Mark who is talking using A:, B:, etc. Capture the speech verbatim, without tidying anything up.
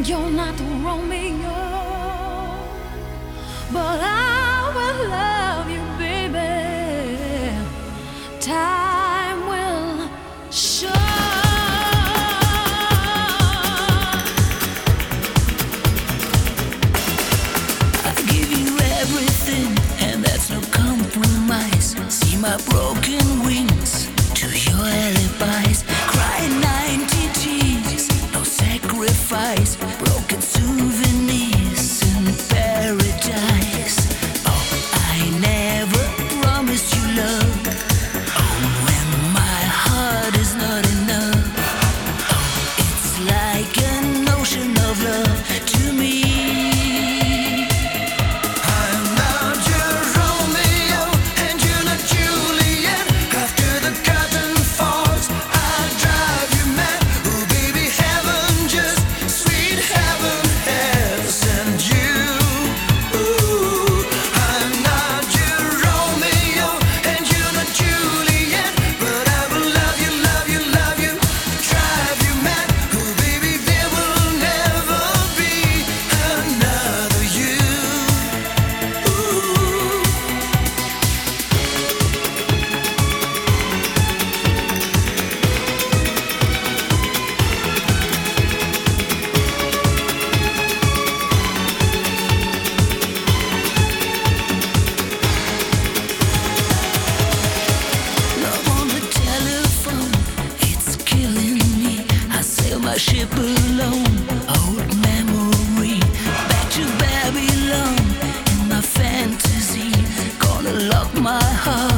A: You're not Romeo, but I will love you, baby. Time will show. I give you everything, and that's no compromise. See my broken wings to your alibis. Cry ninety tears, no sacrifice. Broken souvenirs in paradise. Oh, I never promised you love. Oh, when my heart is not enough. Oh, it's like an ocean of love to me.
B: I'm not your Romeo and you're not Juliet. After the curtain falls, I'll drive you mad. Oh, baby, heaven, just sweet heaven has sent you. Ooh, I'm not your Romeo and you're not Juliet, but I will love you, love you, love you, drive you mad. Oh, baby, there will never be another you. Ooh.
A: Love on the telephone, it's killing me. I sail my ship alone, old memory. Back to Babylon in my fantasy. Gonna lock my heart